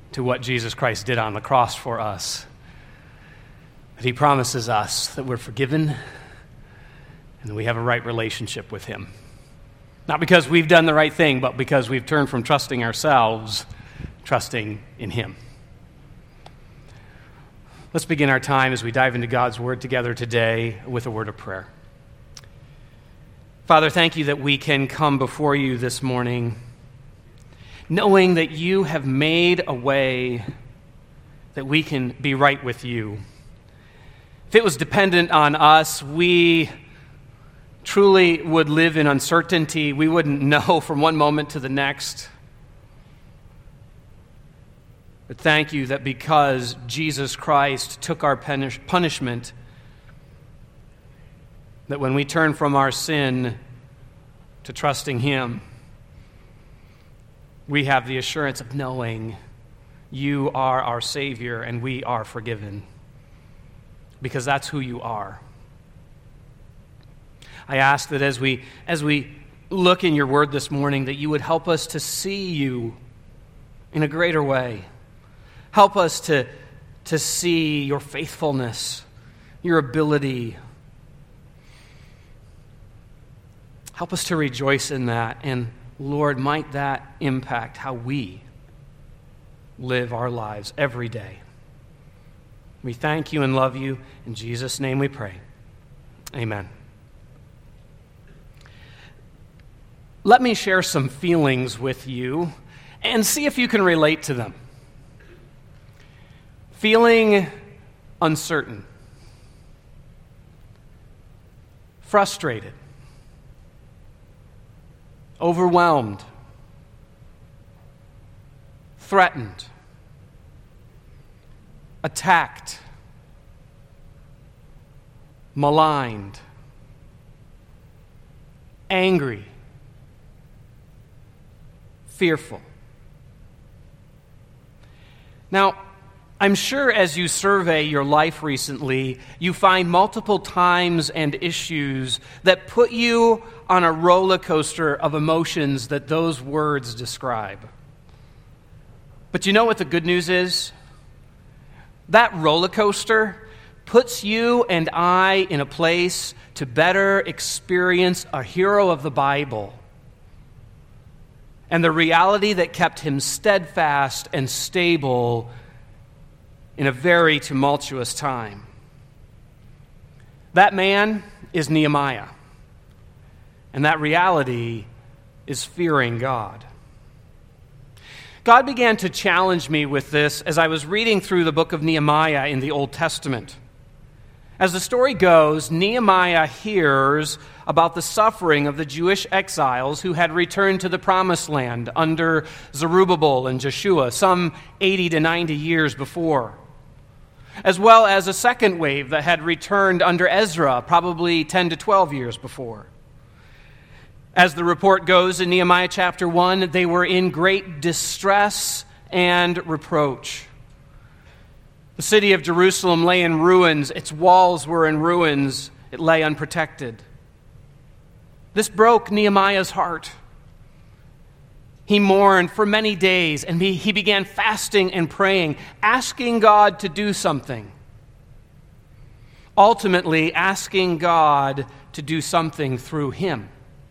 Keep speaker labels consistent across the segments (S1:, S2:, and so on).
S1: to what Jesus Christ did on the cross for us. That he promises us that we're forgiven and that we have a right relationship with him. Not because we've done the right thing, but because we've turned from trusting ourselves, trusting in him. Let's begin our time as we dive into God's word together today with a word of prayer. Father, thank you that we can come before you this morning knowing that you have made a way that we can be right with you. If it was dependent on us, we truly would live in uncertainty. We wouldn't know from one moment to the next. But thank you that because Jesus Christ took our punishment, that when we turn from our sin to trusting him, we have the assurance of knowing you are our Savior and we are forgiven, because that's who you are. I ask that as we look in your word this morning, that you would help us to see you in a greater way. Help us to see your faithfulness, your ability. Help us to rejoice in that. And Lord, might that impact how we live our lives every day. We thank you and love you. In Jesus' name we pray. Amen. Let me share some feelings with you and see if you can relate to them. Feeling uncertain, frustrated, overwhelmed, threatened, attacked, maligned, angry, fearful. Now, I'm sure as you survey your life recently, you find multiple times and issues that put you on a roller coaster of emotions that those words describe. But you know what the good news is? That roller coaster puts you and I in a place to better experience a hero of the Bible and the reality that kept him steadfast and stable in a very tumultuous time. That man is Nehemiah, and that reality is fearing God. God began to challenge me with this as I was reading through the book of Nehemiah in the Old Testament. As the story goes, Nehemiah hears about the suffering of the Jewish exiles who had returned to the Promised Land under Zerubbabel and Joshua some 80 to 90 years before, as well as a second wave that had returned under Ezra probably 10 to 12 years before. As the report goes in Nehemiah chapter 1, they were in great distress and reproach. The city of Jerusalem lay in ruins. Its walls were in ruins. It lay unprotected. This broke Nehemiah's heart. He mourned for many days, and he began fasting and praying, asking God to do something. Ultimately, asking God to do something through him.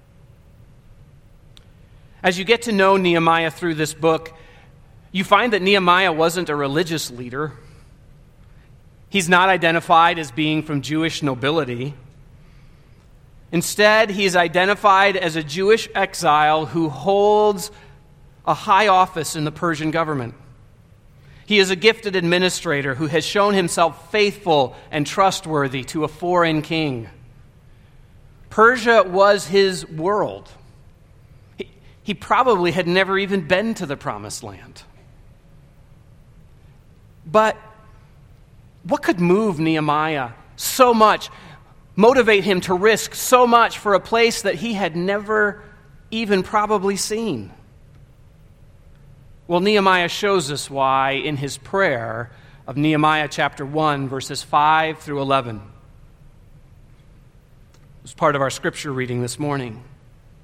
S1: As you get to know Nehemiah through this book, you find that Nehemiah wasn't a religious leader. He's not identified as being from Jewish nobility. Instead, he is identified as a Jewish exile who holds a high office in the Persian government. He is a gifted administrator who has shown himself faithful and trustworthy to a foreign king. Persia was his world. He probably had never even been to the Promised Land. But what could move Nehemiah so much, motivate him to risk so much for a place that he had never even probably seen? Well, Nehemiah shows us why in his prayer of Nehemiah chapter 1, verses 5 through 11. It's part of our scripture reading this morning.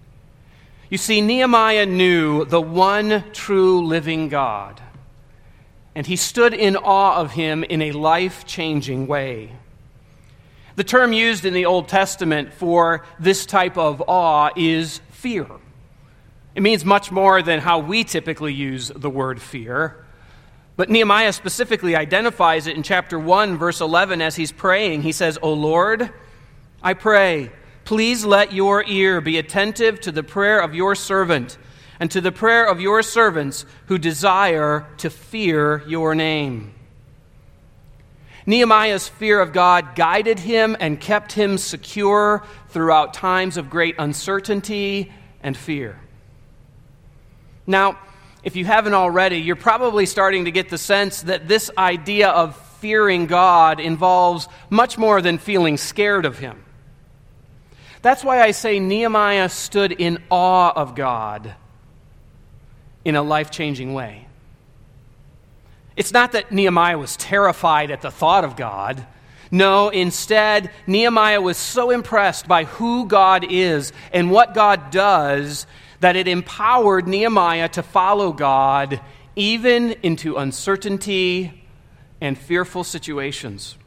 S1: You see, Nehemiah knew the one true living God, and he stood in awe of him in a life-changing way. The term used in the Old Testament for this type of awe is fear. It means much more than how we typically use the word fear. But Nehemiah specifically identifies it in chapter 1, verse 11, as he's praying. He says, "O Lord, I pray, please let your ear be attentive to the prayer of your servant and to the prayer of your servants who desire to fear your name." Nehemiah's fear of God guided him and kept him secure throughout times of great uncertainty and fear. Now, if you haven't already, you're probably starting to get the sense that this idea of fearing God involves much more than feeling scared of him. That's why I say Nehemiah stood in awe of God in a life-changing way. It's not that Nehemiah was terrified at the thought of God. No, instead, Nehemiah was so impressed by who God is and what God does that it empowered Nehemiah to follow God even into uncertainty and fearful situations.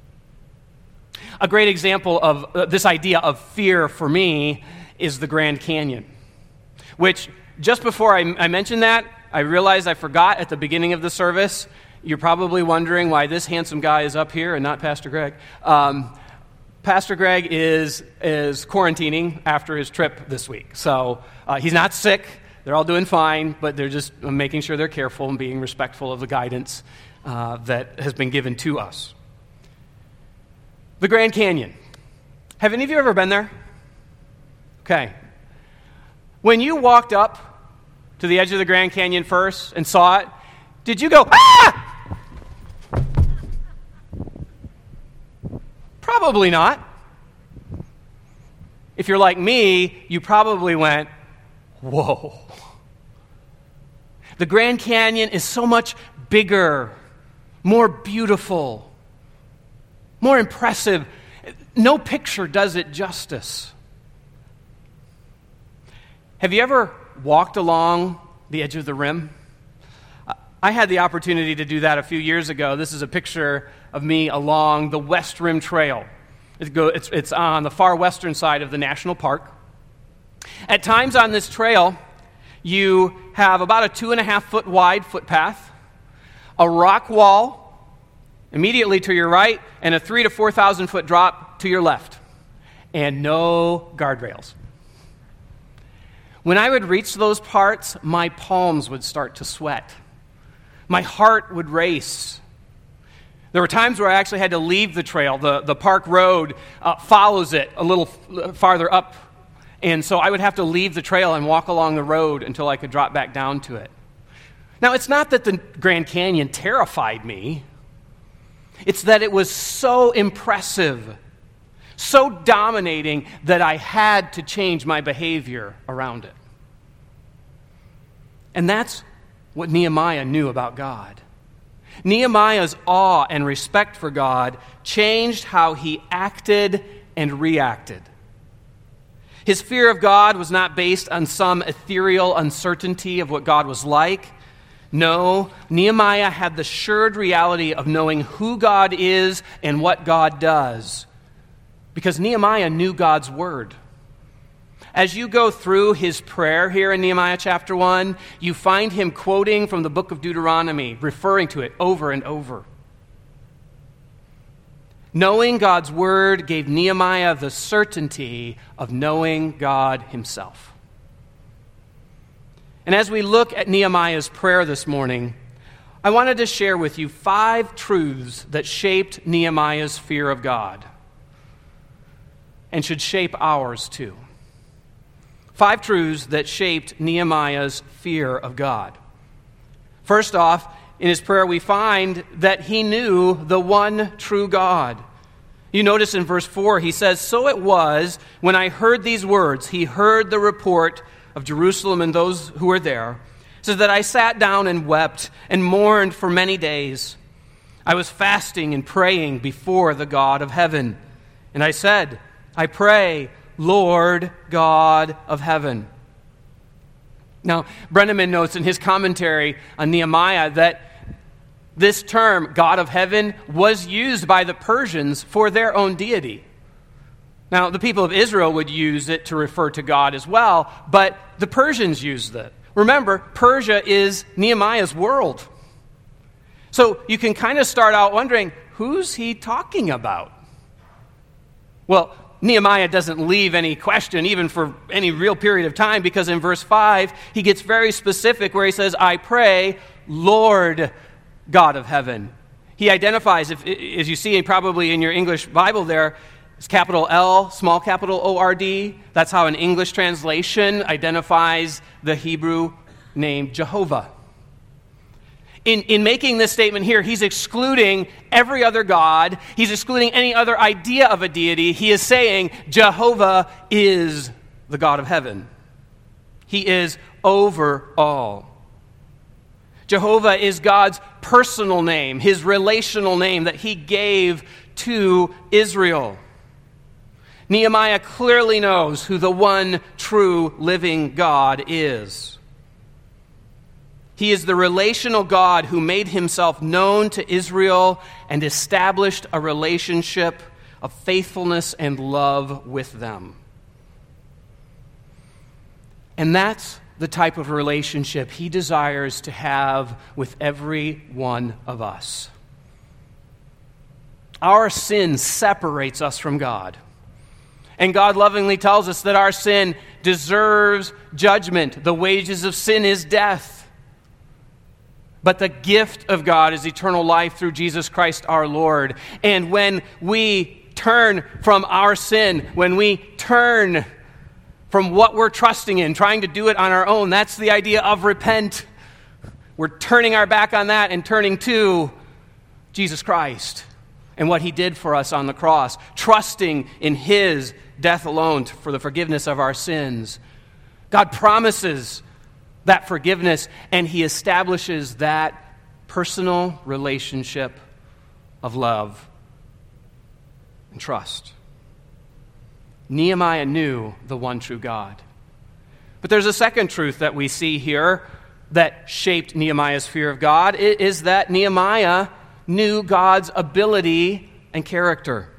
S1: A great example of this idea of fear for me is the Grand Canyon, which just before I mentioned that, I realized I forgot at the beginning of the service. You're probably wondering why this handsome guy is up here and not Pastor Greg. Pastor Greg is quarantining after his trip this week. So he's not sick. They're all doing fine, but they're just making sure they're careful and being respectful of the guidance that has been given to us. The Grand Canyon. Have any of you ever been there? Okay. When you walked up to the edge of the Grand Canyon first and saw it, did you go, "Ah!" Probably not. If you're like me, you probably went, "Whoa." The Grand Canyon is so much bigger, more beautiful, more impressive. No picture does it justice. Have you ever walked along the edge of the rim? I had the opportunity to do that a few years ago. This is a picture of me along the West Rim Trail. It's on the far western side of the national park. At times on this trail, you have about a 2.5-foot wide footpath, a rock wall immediately to your right, and a 3,000 to 4,000 foot drop to your left, and no guardrails. When I would reach those parts, my palms would start to sweat. My heart would race. There were times where I actually had to leave the trail. The park road follows it a little farther up, and so I would have to leave the trail and walk along the road until I could drop back down to it. Now, it's not that the Grand Canyon terrified me. It's that it was so impressive, so dominating that I had to change my behavior around it. And that's what Nehemiah knew about God. Nehemiah's awe and respect for God changed how he acted and reacted. His fear of God was not based on some ethereal uncertainty of what God was like. No, Nehemiah had the assured reality of knowing who God is and what God does, because Nehemiah knew God's word. As you go through his prayer here in Nehemiah chapter 1, you find him quoting from the book of Deuteronomy, referring to it over and over. Knowing God's word gave Nehemiah the certainty of knowing God himself. And as we look at Nehemiah's prayer this morning, I wanted to share with you 5 truths that shaped Nehemiah's fear of God and should shape ours too. 5 truths that shaped Nehemiah's fear of God. First off, in his prayer we find that he knew the one true God. You notice in verse 4, he says, "So it was, when I heard these words," he heard the report of Jerusalem and those who were there, "so that I sat down and wept and mourned for many days. I was fasting and praying before the God of heaven. And I said, I pray, Lord God of heaven." Now, Brenneman notes in his commentary on Nehemiah that This term, God of heaven, was used by the Persians for their own deity. Now, the people of Israel would use it to refer to God as well, but the Persians used it. Remember, Persia is Nehemiah's world. So you can kind of start out wondering, who's he talking about? Well, Nehemiah doesn't leave any question, even for any real period of time, because in verse 5, he gets very specific where he says, I pray, Lord God of heaven. He identifies, as you see probably in your English Bible there, it's capital L, small capital O-R-D. That's how an English translation identifies the Hebrew name Jehovah. In making this statement here, he's excluding every other god. He's excluding any other idea of a deity. He is saying Jehovah is the God of heaven. He is over all. Jehovah is God's personal name, his relational name that he gave to Israel. Nehemiah clearly knows who the one true living God is. He is the relational God who made himself known to Israel and established a relationship of faithfulness and love with them. And that's the type of relationship he desires to have with every one of us. Our sin separates us from God. And God lovingly tells us that our sin deserves judgment. The wages of sin is death. But the gift of God is eternal life through Jesus Christ our Lord. And when we turn from our sin, when we turn from what we're trusting in, trying to do it on our own, that's the idea of repent. We're turning our back on that and turning to Jesus Christ and what he did for us on the cross, trusting in his death alone for the forgiveness of our sins. God promises that forgiveness, and he establishes that personal relationship of love and trust. Nehemiah knew the one true God. But there's a second truth that we see here that shaped Nehemiah's fear of God. It is that Nehemiah knew God's ability and character.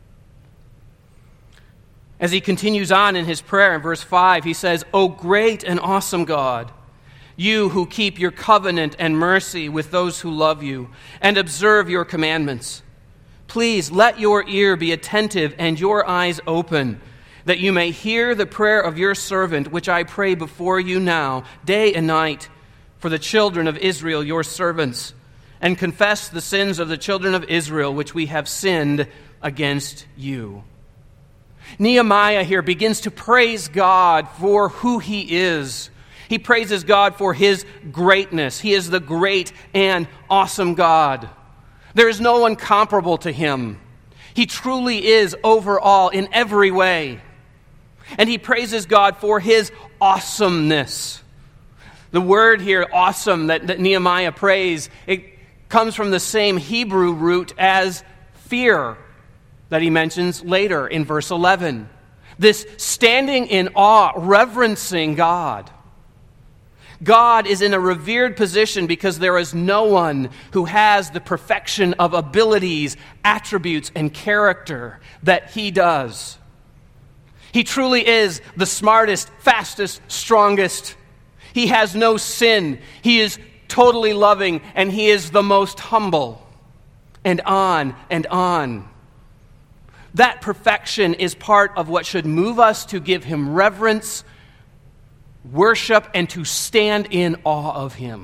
S1: As he continues on in his prayer in verse 5, he says, O great and awesome God, you who keep your covenant and mercy with those who love you and observe your commandments, please let your ear be attentive and your eyes open, that you may hear the prayer of your servant, which I pray before you now, day and night, for the children of Israel, your servants, and confess the sins of the children of Israel, which we have sinned against you. Nehemiah here begins to praise God for who he is. He praises God for his greatness. He is the great and awesome God. There is no one comparable to him. He truly is over all in every way. And he praises God for his awesomeness. The word here, awesome, that Nehemiah prays, it comes from the same Hebrew root as fear that he mentions later in verse 11. This standing in awe, reverencing God. God is in a revered position because there is no one who has the perfection of abilities, attributes, and character that he does. He truly is the smartest, fastest, strongest. He has no sin. He is totally loving, and he is the most humble. And on and on. That perfection is part of what should move us to give him reverence, worship, and to stand in awe of him.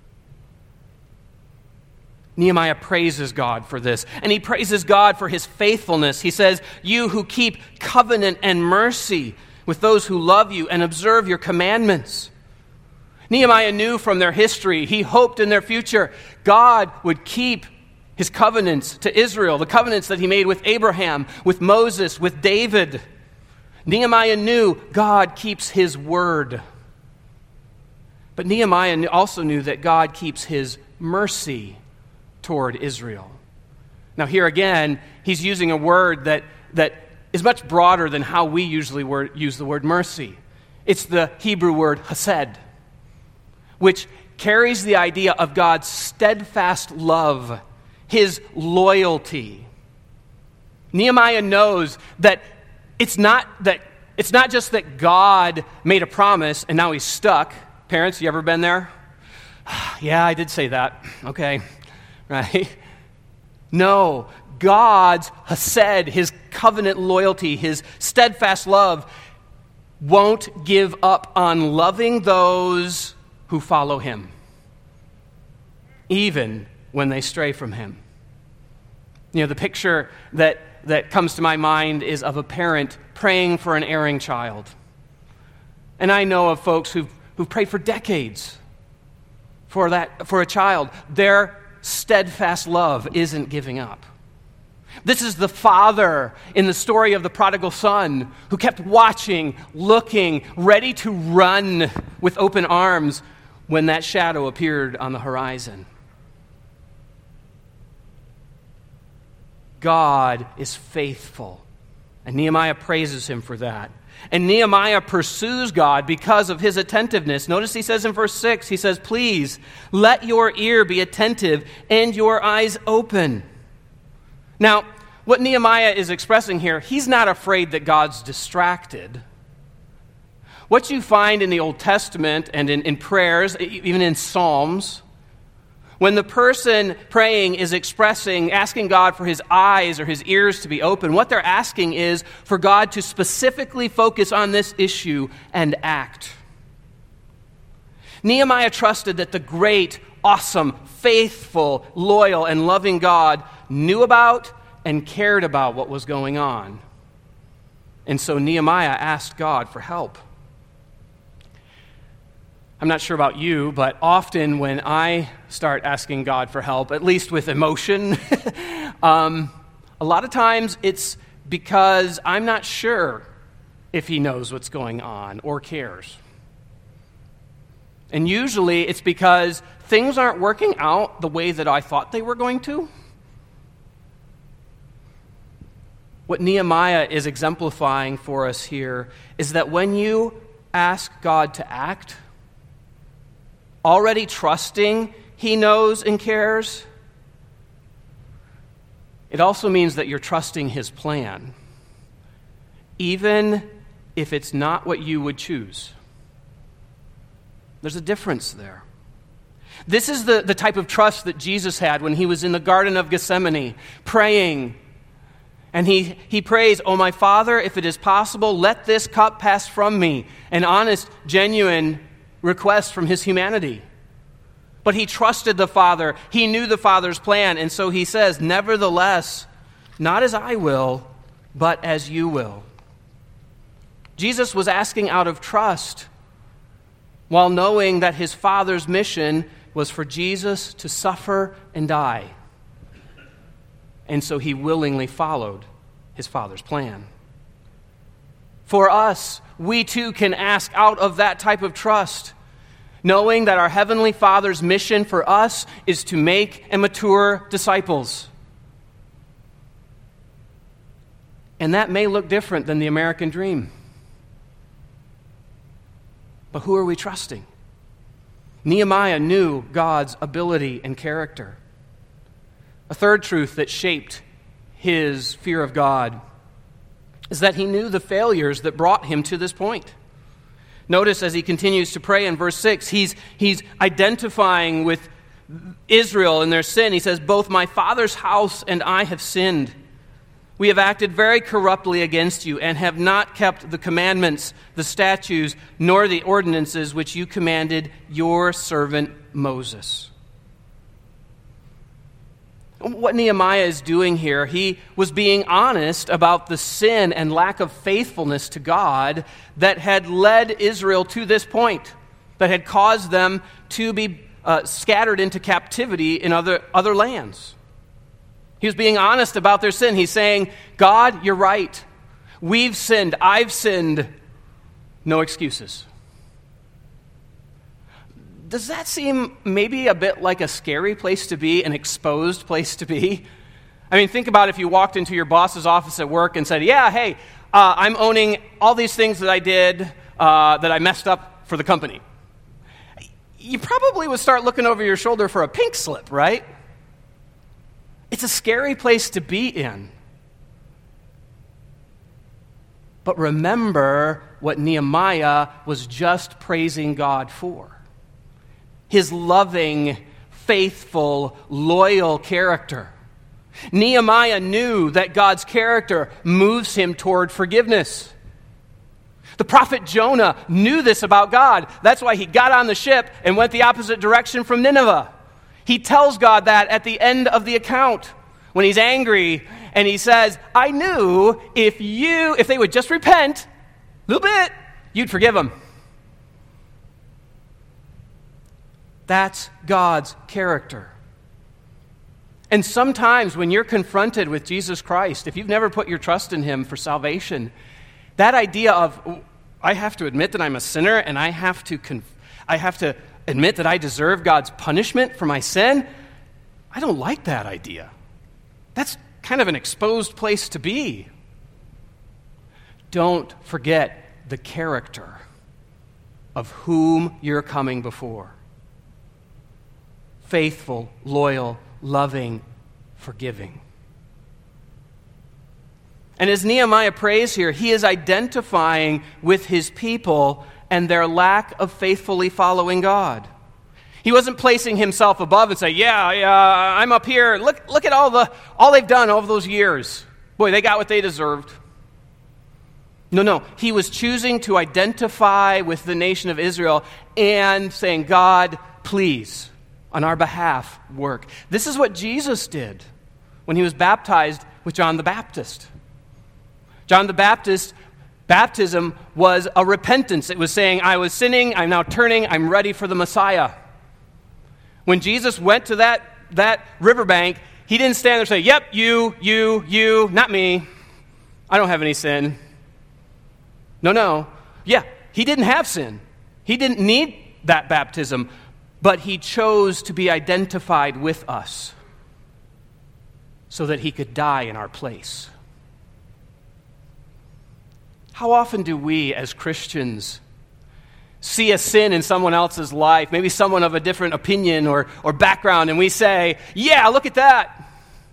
S1: Nehemiah praises God for this, and he praises God for his faithfulness. He says, you who keep covenant and mercy with those who love you and observe your commandments. Nehemiah knew from their history, he hoped in their future, God would keep his covenants to Israel, the covenants that he made with Abraham, with Moses, with David. Nehemiah knew God keeps his word. But Nehemiah also knew that God keeps his mercy toward Israel. Now here again, he's using a word that is much broader than how we usually use the word mercy. It's the Hebrew word hesed, which carries the idea of God's steadfast love, his loyalty. Nehemiah knows that it's not just that God made a promise and now he's stuck. Parents, you ever been there? Yeah, I did say that. Okay, right? No, God's hesed, his covenant loyalty, his steadfast love won't give up on loving those who follow him, even when they stray from him. You know, the picture that comes to my mind is of a parent praying for an erring child. And I know of folks who've prayed for decades for a child. Their steadfast love isn't giving up. This is the father in the story of the prodigal son who kept watching, looking, ready to run with open arms when that shadow appeared on the horizon. God is faithful, and Nehemiah praises him for that. And Nehemiah pursues God because of his attentiveness. Notice he says in verse 6, he says, "Please let your ear be attentive and your eyes open." Now, what Nehemiah is expressing here, he's not afraid that God's distracted. What you find in the Old Testament and in prayers, even in Psalms, when the person praying is asking God for his eyes or his ears to be open, what they're asking is for God to specifically focus on this issue and act. Nehemiah trusted that the great, awesome, faithful, loyal, and loving God knew about and cared about what was going on. And so Nehemiah asked God for help. I'm not sure about you, but often when I start asking God for help, at least with emotion, a lot of times it's because I'm not sure if he knows what's going on or cares. And usually it's because things aren't working out the way that I thought they were going to. What Nehemiah is exemplifying for us here is that when you ask God to act, already trusting he knows and cares, it also means that you're trusting his plan, even if it's not what you would choose. There's a difference there. This is the type of trust that Jesus had when he was in the Garden of Gethsemane, praying. And he prays, "Oh, my Father, if it is possible, let this cup pass from me." An honest, genuine request from his humanity. But he trusted the Father. He knew the Father's plan. And so he says, "Nevertheless, not as I will, but as you will." Jesus was asking out of trust, while knowing that his Father's mission was for Jesus to suffer and die. And so he willingly followed his Father's plan. For us, we too can ask out of that type of trust, knowing that our Heavenly Father's mission for us is to make and mature disciples. And that may look different than the American dream. But who are we trusting? Nehemiah knew God's ability and character. A third truth that shaped his fear of God is that he knew the failures that brought him to this point. Notice as he continues to pray in verse 6, he's identifying with Israel and their sin. He says, "Both my father's house and I have sinned. We have acted very corruptly against you and have not kept the commandments, the statutes, nor the ordinances which you commanded your servant Moses." What Nehemiah is doing here, he was being honest about the sin and lack of faithfulness to God that had led Israel to this point, that had caused them to be scattered into captivity in other lands. He was being honest about their sin. He's saying, "God, you're right. We've sinned. I've sinned. No excuses." Does that seem maybe a bit like a scary place to be, an exposed place to be? I mean, think about if you walked into your boss's office at work and said, "Yeah, hey, I'm owning all these things that I did that I messed up for the company." you probably would start looking over your shoulder for a pink slip, right? It's a scary place to be in. But remember what Nehemiah was just praising God for. His loving, faithful, loyal character. Nehemiah knew that God's character moves him toward forgiveness. The prophet Jonah knew this about God. That's why he got on the ship and went the opposite direction from Nineveh. He tells God that at the end of the account when he's angry, and he says, I knew if they would just repent a little bit, you'd forgive them. That's God's character. And sometimes when you're confronted with Jesus Christ, if you've never put your trust in him for salvation, that idea of, I have to admit that I'm a sinner and I have to admit that I deserve God's punishment for my sin, I don't like that idea. That's kind of an exposed place to be. Don't forget the character of whom you're coming before. Faithful, loyal, loving, forgiving. And as Nehemiah prays here, he is identifying with his people and their lack of faithfully following God. He wasn't placing himself above and saying, I'm up here. Look at all they've done over those years. Boy, they got what they deserved. No. He was choosing to identify with the nation of Israel and saying, God, please, on our behalf, work. This is what Jesus did when he was baptized with John the Baptist. John the Baptist, baptism was a repentance. It was saying, I was sinning, I'm now turning, I'm ready for the Messiah. When Jesus went to that riverbank, he didn't stand there and say, yep, you, not me. I don't have any sin. No. Yeah, he didn't have sin. He didn't need that baptism, but he chose to be identified with us so that he could die in our place. How often do we as Christians see a sin in someone else's life, maybe someone of a different opinion or background, and we say, yeah, look at that.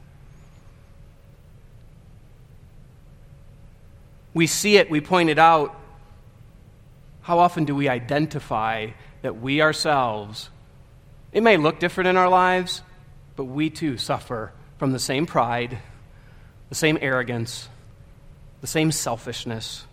S1: We see it, we point it out. How often do we identify that we ourselves, it may look different in our lives, but we too suffer from the same pride, the same arrogance, the same selfishness.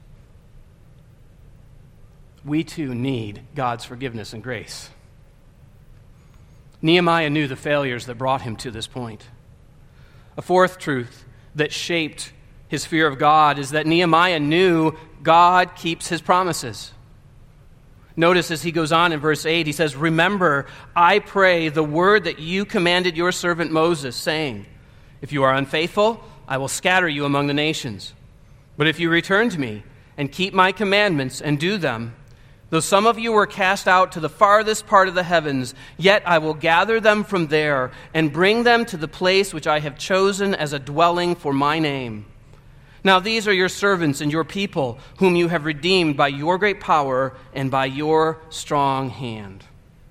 S1: We too need God's forgiveness and grace. Nehemiah knew the failures that brought him to this point. A fourth truth that shaped his fear of God is that Nehemiah knew God keeps his promises. Notice as he goes on in verse 8, he says, remember, I pray the word that you commanded your servant Moses, saying, if you are unfaithful, I will scatter you among the nations. But if you return to me and keep my commandments and do them, though some of you were cast out to the farthest part of the heavens, yet I will gather them from there and bring them to the place which I have chosen as a dwelling for my name. Now these are your servants and your people, whom you have redeemed by your great power and by your strong hand.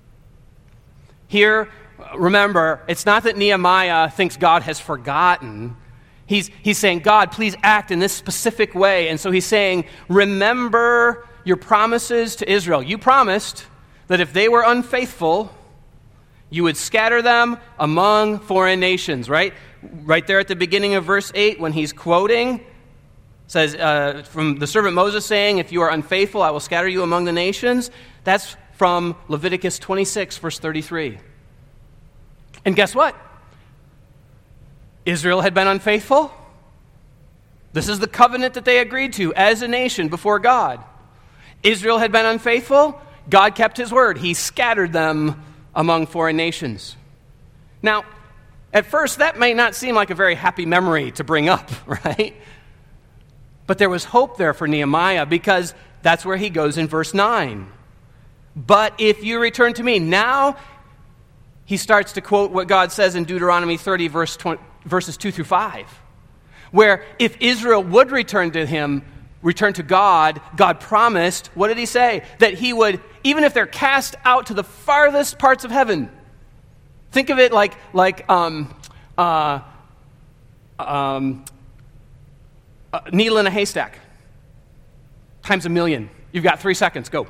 S1: Here, remember, it's not that Nehemiah thinks God has forgotten. He's saying, God, please act in this specific way. And so he's saying, remember your promises to Israel. You promised that if they were unfaithful, you would scatter them among foreign nations, right? Right there at the beginning of verse 8 when he's quoting, says, from the servant Moses saying, if you are unfaithful, I will scatter you among the nations. That's from Leviticus 26, verse 33. And guess what? Israel had been unfaithful. This is the covenant that they agreed to as a nation before God. Israel had been unfaithful. God kept his word. He scattered them among foreign nations. Now, at first, that may not seem like a very happy memory to bring up, right? But there was hope there for Nehemiah because that's where he goes in verse 9. But if you return to me. Now, he starts to quote what God says in Deuteronomy 30, verses 2 through 5, where if Israel would return to him, return to God, God promised, what did he say? That he would even if they're cast out to the farthest parts of heaven. Think of it like needle in a haystack times 1,000,000. You've got 3 seconds. Go.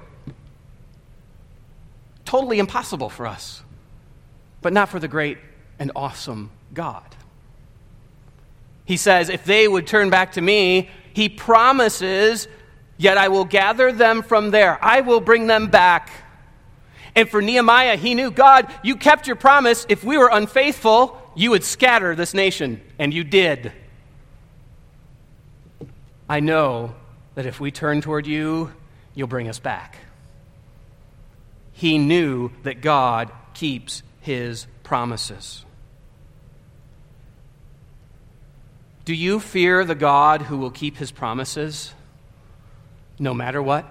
S1: Totally impossible for us, but not for the great and awesome God. He says, if they would turn back to me, he promises, yet I will gather them from there. I will bring them back. And for Nehemiah, he knew, God, you kept your promise. If we were unfaithful, you would scatter this nation, and you did. I know that if we turn toward you, you'll bring us back. He knew that God keeps his promises. Do you fear the God who will keep his promises no matter what?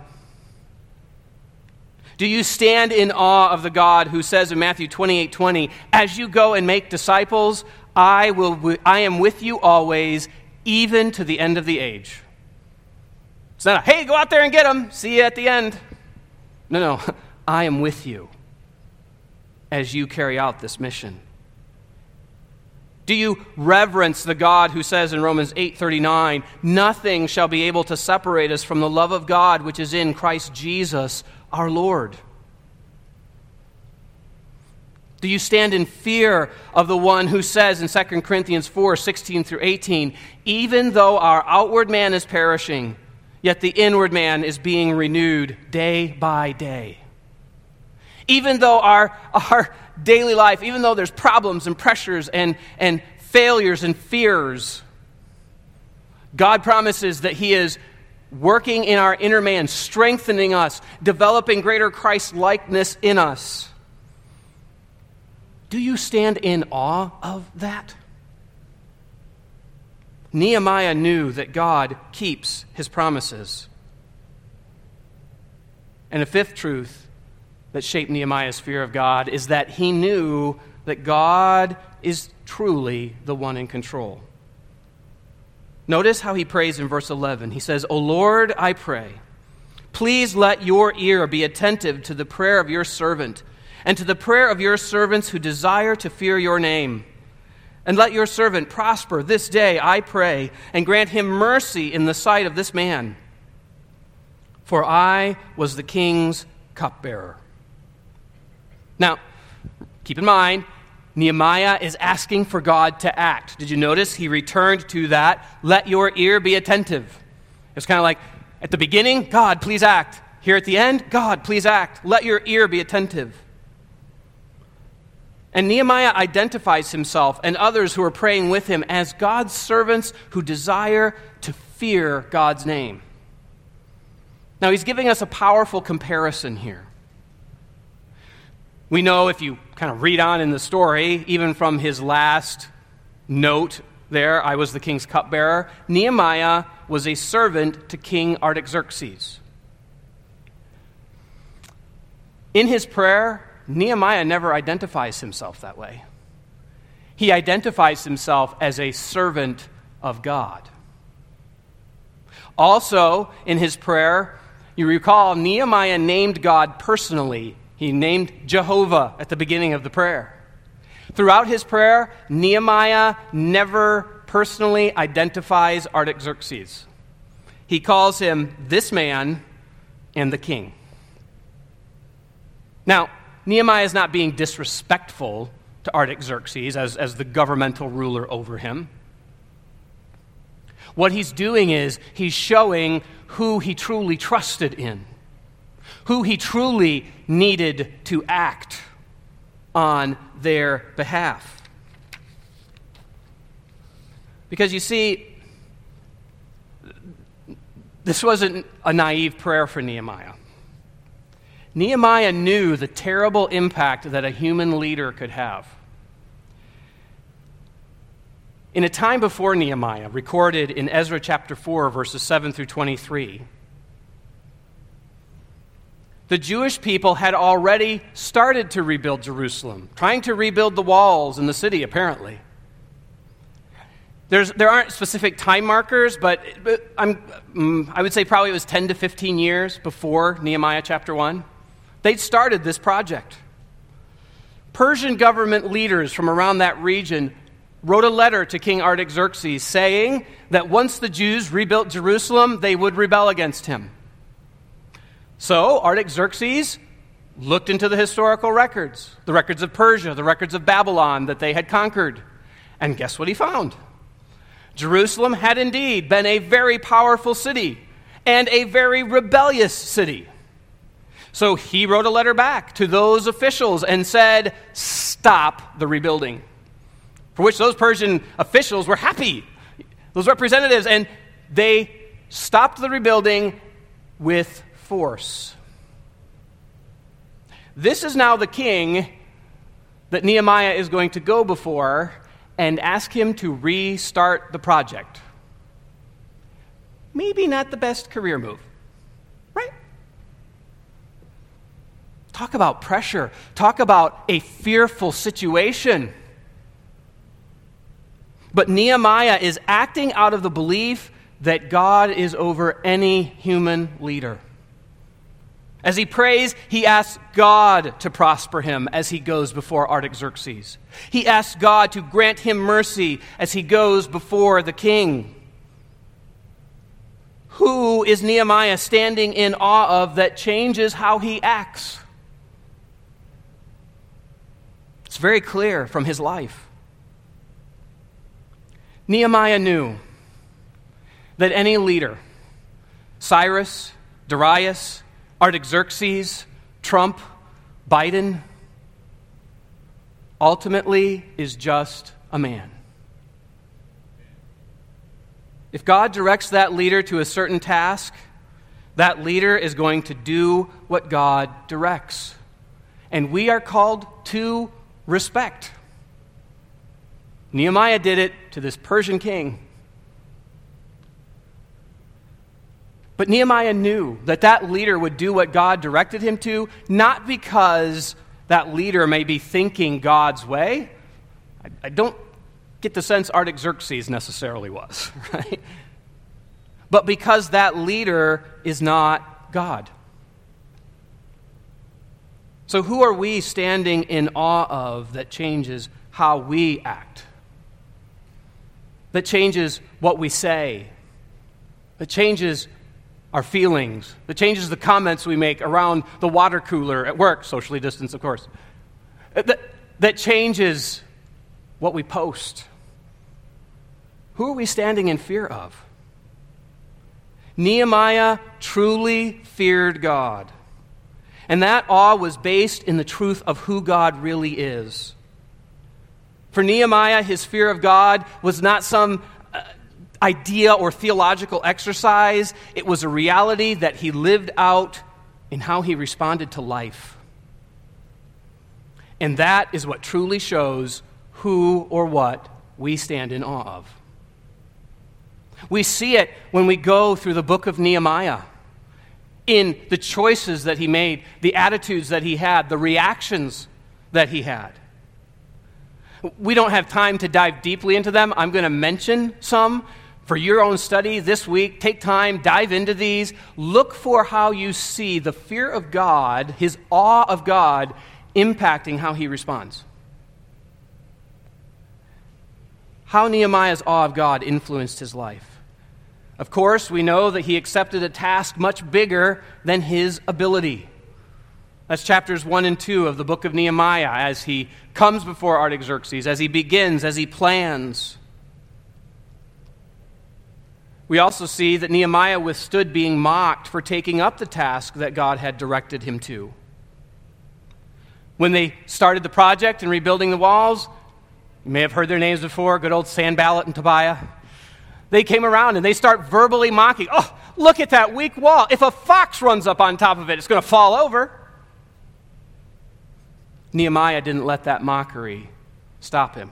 S1: Do you stand in awe of the God who says in Matthew 28:20, as you go and make disciples, I am with you always, even to the end of the age? It's not a, hey, go out there and get them, see you at the end. No, I am with you as you carry out this mission. Do you reverence the God who says in Romans 8:39, nothing shall be able to separate us from the love of God which is in Christ Jesus our Lord? Do you stand in fear of the one who says in 2 Corinthians 4:16 through 18, even though our outward man is perishing, yet the inward man is being renewed day by day? Even though our daily life, even though there's problems and pressures and failures and fears, God promises that he is working in our inner man, strengthening us, developing greater Christ-likeness in us. Do you stand in awe of that? Nehemiah knew that God keeps his promises. And a fifth truth that shaped Nehemiah's fear of God is that he knew that God is truly the one in control. Notice how he prays in verse 11. He says, O Lord, I pray, please let your ear be attentive to the prayer of your servant and to the prayer of your servants who desire to fear your name. And let your servant prosper this day, I pray, and grant him mercy in the sight of this man. For I was the king's cupbearer. Now, keep in mind, Nehemiah is asking for God to act. Did you notice? He returned to that, let your ear be attentive. It's kind of like, at the beginning, God, please act. Here at the end, God, please act. Let your ear be attentive. And Nehemiah identifies himself and others who are praying with him as God's servants who desire to fear God's name. Now, he's giving us a powerful comparison here. We know if you kind of read on in the story, even from his last note there, I was the king's cupbearer, Nehemiah was a servant to King Artaxerxes. In his prayer, Nehemiah never identifies himself that way. He identifies himself as a servant of God. Also, in his prayer, you recall Nehemiah named God personally. He named Jehovah at the beginning of the prayer. Throughout his prayer, Nehemiah never personally identifies Artaxerxes. He calls him this man and the king. Now, Nehemiah is not being disrespectful to Artaxerxes as the governmental ruler over him. What he's doing is he's showing who he truly trusted in, who he truly needed to act on their behalf. Because you see, this wasn't a naive prayer for Nehemiah. Nehemiah knew the terrible impact that a human leader could have. In a time before Nehemiah, recorded in Ezra chapter 4, verses 7 through 23, the Jewish people had already started to rebuild Jerusalem, trying to rebuild the walls in the city, apparently. There aren't specific time markers, but I would say probably it was 10 to 15 years before Nehemiah chapter 1. They'd started this project. Persian government leaders from around that region wrote a letter to King Artaxerxes saying that once the Jews rebuilt Jerusalem, they would rebel against him. So Artaxerxes looked into the historical records, the records of Persia, the records of Babylon that they had conquered. And guess what he found? Jerusalem had indeed been a very powerful city and a very rebellious city. So he wrote a letter back to those officials and said, stop the rebuilding. For which those Persian officials were happy, those representatives, and they stopped the rebuilding with force. This is now the king that Nehemiah is going to go before and ask him to restart the project. Maybe not the best career move, right? Talk about pressure. Talk about a fearful situation. But Nehemiah is acting out of the belief that God is over any human leader. As he prays, he asks God to prosper him as he goes before Artaxerxes. He asks God to grant him mercy as he goes before the king. Who is Nehemiah standing in awe of that changes how he acts? It's very clear from his life. Nehemiah knew that any leader, Cyrus, Darius, Artaxerxes, Trump, Biden, ultimately is just a man. If God directs that leader to a certain task, that leader is going to do what God directs. And we are called to respect. Nehemiah did it to this Persian king. But Nehemiah knew that that leader would do what God directed him to, not because that leader may be thinking God's way. I don't get the sense Artaxerxes necessarily was, right? But because that leader is not God. So who are we standing in awe of that changes how we act? That changes what we say? That changes our feelings, that changes the comments we make around the water cooler at work, socially distanced, of course, that changes what we post. Who are we standing in fear of? Nehemiah truly feared God, and that awe was based in the truth of who God really is. For Nehemiah, his fear of God was not some idea or theological exercise. It was a reality that he lived out in how he responded to life. And that is what truly shows who or what we stand in awe of. We see it when we go through the book of Nehemiah, in the choices that he made, the attitudes that he had, the reactions that he had. We don't have time to dive deeply into them. I'm going to mention some for your own study this week. Take time, dive into these. Look for how you see the fear of God, his awe of God, impacting how he responds. How Nehemiah's awe of God influenced his life. Of course, we know that he accepted a task much bigger than his ability. That's chapters 1 and 2 of the book of Nehemiah, as he comes before Artaxerxes, as he begins, as he plans. We also see that Nehemiah withstood being mocked for taking up the task that God had directed him to. When they started the project and rebuilding the walls, you may have heard their names before, good old Sanballat and Tobiah. They came around and they start verbally mocking. Oh, look at that weak wall. If a fox runs up on top of it, it's going to fall over. Nehemiah didn't let that mockery stop him.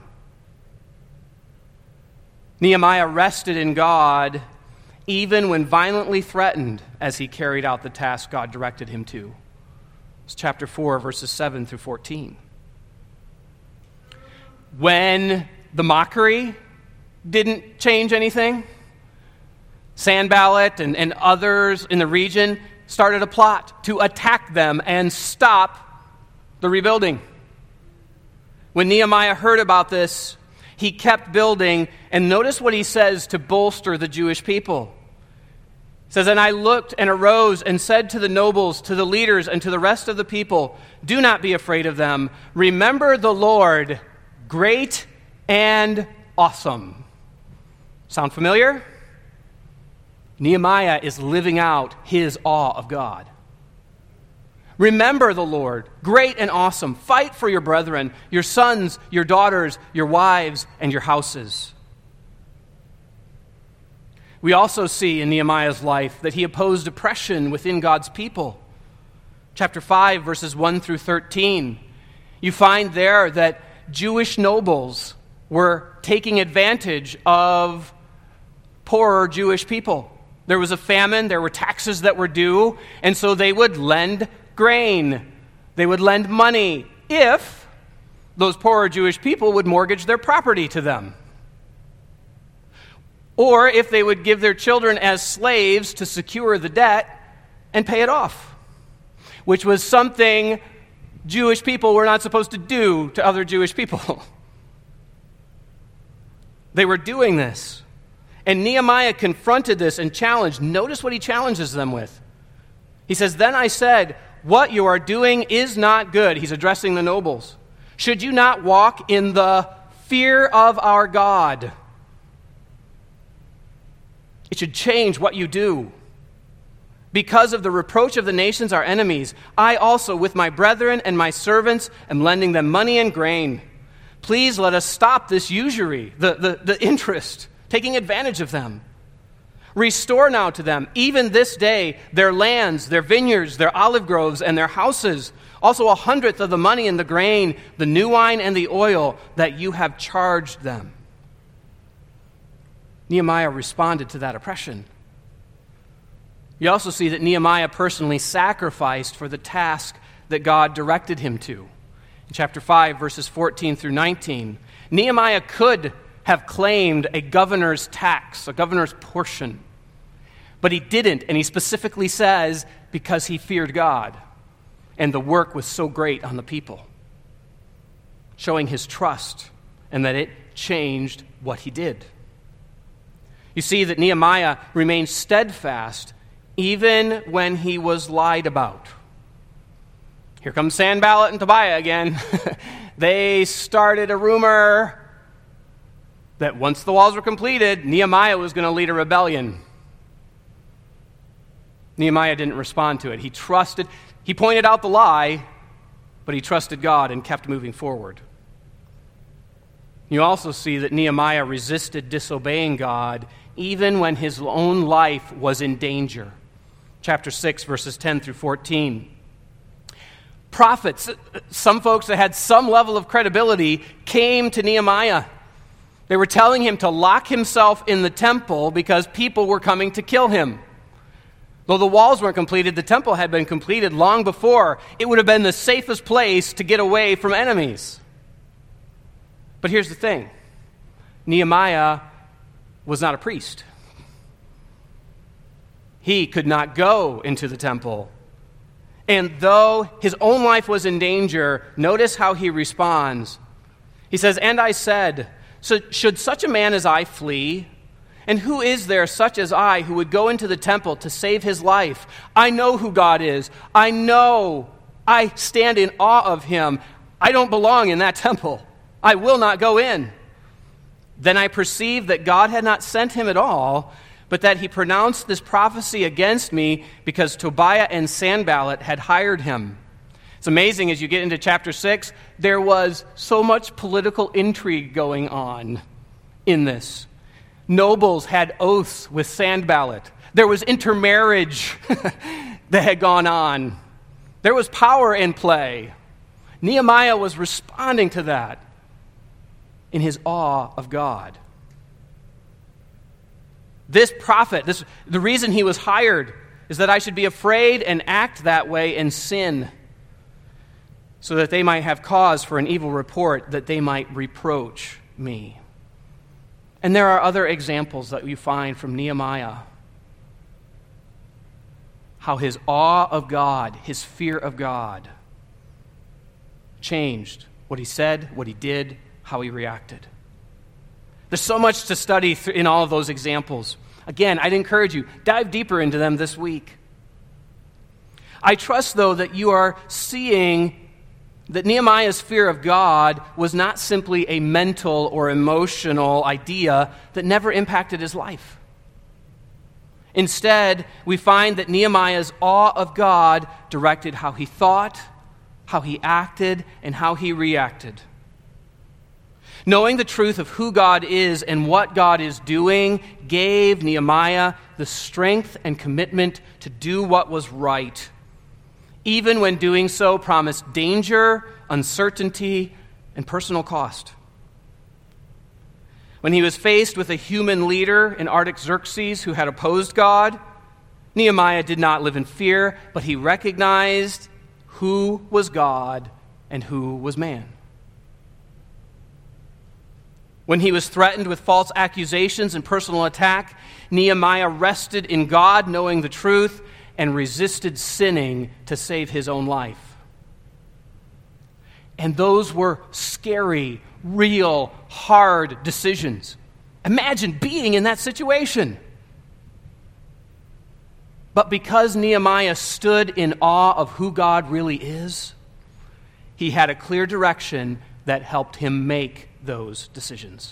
S1: Nehemiah rested in God even when violently threatened as he carried out the task God directed him to. It's chapter 4, verses 7 through 14. When the mockery didn't change anything, Sanballat and others in the region started a plot to attack them and stop the rebuilding. When Nehemiah heard about this, he kept building, and notice what he says to bolster the Jewish people. It says, "And I looked and arose and said to the nobles, to the leaders, and to the rest of the people, 'Do not be afraid of them. Remember the Lord, great and awesome.'" Sound familiar? Nehemiah is living out his awe of God. Remember the Lord, great and awesome. Fight for your brethren, your sons, your daughters, your wives, and your houses. We also see in Nehemiah's life that he opposed oppression within God's people. Chapter 5, verses 1 through 13. You find there that Jewish nobles were taking advantage of poorer Jewish people. There was a famine, there were taxes that were due, and so they would lend grain. They would lend money if those poorer Jewish people would mortgage their property to them. Or if they would give their children as slaves to secure the debt and pay it off, which was something Jewish people were not supposed to do to other Jewish people. They were doing this. And Nehemiah confronted this and challenged. Notice what he challenges them with. He says, "Then I said, 'What you are doing is not good.'" He's addressing the nobles. "Should you not walk in the fear of our God? It should change what you do. Because of the reproach of the nations, our enemies, I also, with my brethren and my servants, am lending them money and grain. Please let us stop this usury, the interest, taking advantage of them. Restore now to them, even this day, their lands, their vineyards, their olive groves, and their houses, also 1/100th of the money and the grain, the new wine and the oil that you have charged them." Nehemiah responded to that oppression. You also see that Nehemiah personally sacrificed for the task that God directed him to. In chapter 5, verses 14 through 19, Nehemiah could have claimed a governor's tax, a governor's portion. But he didn't, and he specifically says because he feared God, and the work was so great on the people, showing his trust and that it changed what he did. You see that Nehemiah remained steadfast even when he was lied about. Here comes Sanballat and Tobiah again. They started a rumor that once the walls were completed, Nehemiah was going to lead a rebellion. Nehemiah didn't respond to it. He pointed out the lie, but he trusted God and kept moving forward. You also see that Nehemiah resisted disobeying God even when his own life was in danger. Chapter 6, verses 10 through 14. Prophets, some folks that had some level of credibility, came to Nehemiah. They were telling him to lock himself in the temple because people were coming to kill him. Though the walls weren't completed, the temple had been completed long before. It would have been the safest place to get away from enemies. But here's the thing. Nehemiah was not a priest. He could not go into the temple. And though his own life was in danger, notice how he responds. He says, "And I said, so should such a man as I flee? And who is there such as I who would go into the temple to save his life? I know who God is. I know I stand in awe of him. I don't belong in that temple. I will not go in." Then I perceived that God had not sent him at all, but that he pronounced this prophecy against me because Tobiah and Sanballat had hired him. It's amazing as you get into chapter 6, there was so much political intrigue going on in this. Nobles had oaths with Sanballat. There was intermarriage that had gone on. There was power in play. Nehemiah was responding to that in his awe of God. This prophet, the reason he was hired is that I should be afraid and act that way and sin, so that they might have cause for an evil report, that they might reproach me. And there are other examples that you find from Nehemiah. how his awe of God, his fear of God, changed what he said, what he did, how he reacted. There's so much to study in all of those examples. Again, I'd encourage you, dive deeper into them this week. I trust, though, that you are seeing that Nehemiah's fear of God was not simply a mental or emotional idea that never impacted his life. Instead, we find that Nehemiah's awe of God directed how he thought, how he acted, and how he reacted. Knowing the truth of who God is and what God is doing gave Nehemiah the strength and commitment to do what was right, even when doing so promised danger, uncertainty, and personal cost. When he was faced with a human leader in Artaxerxes who had opposed God, Nehemiah did not live in fear, but he recognized who was God and who was man. When he was threatened with false accusations and personal attack, Nehemiah rested in God, knowing the truth, and resisted sinning to save his own life. And those were scary, real, hard decisions. Imagine being in that situation. But because Nehemiah stood in awe of who God really is, he had a clear direction that helped him make those decisions.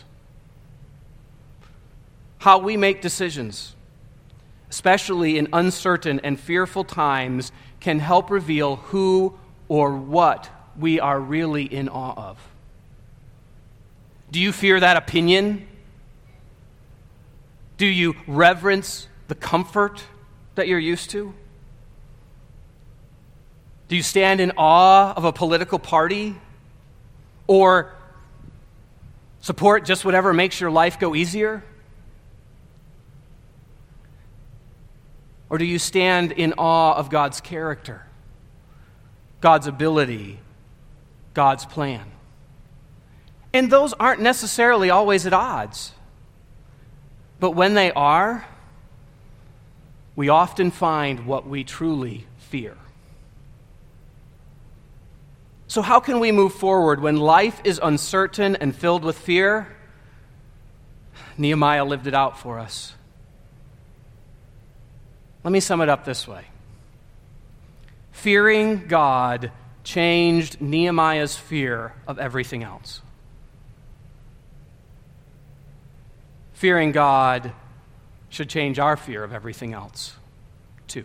S1: How we make decisions, especially in uncertain and fearful times, can help reveal who or what we are really in awe of. Do you fear that opinion? Do you reverence the comfort that you're used to? Do you stand in awe of a political party? Or support just whatever makes your life go easier? Or do you stand in awe of God's character, God's ability, God's plan? And those aren't necessarily always at odds. But when they are, we often find what we truly fear. So how can we move forward when life is uncertain and filled with fear? Nehemiah lived it out for us. Let me sum it up this way. Fearing God changed Nehemiah's fear of everything else. Fearing God should change our fear of everything else, too.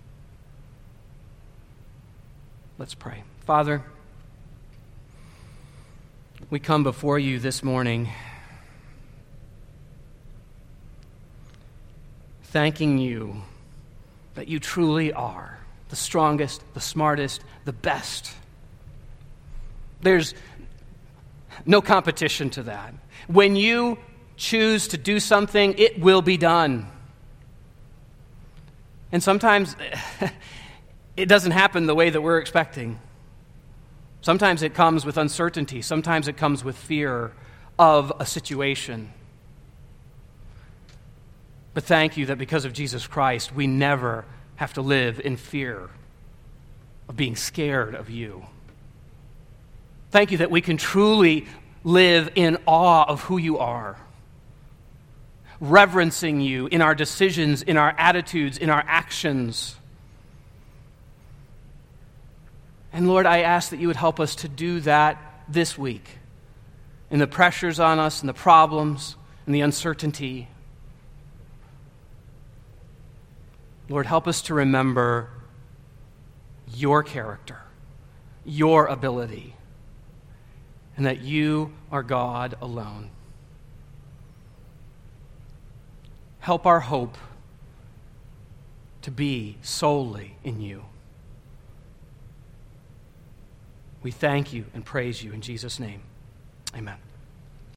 S1: Let's pray. Father, we come before you this morning thanking you that you truly are the strongest, the smartest, the best. There's no competition to that. When you choose to do something, it will be done. And sometimes it doesn't happen the way that we're expecting. Sometimes it comes with uncertainty. Sometimes it comes with fear of a situation. But thank you that because of Jesus Christ, we never have to live in fear of being scared of you. Thank you that we can truly live in awe of who you are, reverencing you in our decisions, in our attitudes, in our actions. And Lord, I ask that you would help us to do that this week in the pressures on us and the problems and the uncertainty. Lord, help us to remember your character, your ability, and that you are God alone. Help our hope to be solely in you. We thank you and praise you in Jesus' name. Amen.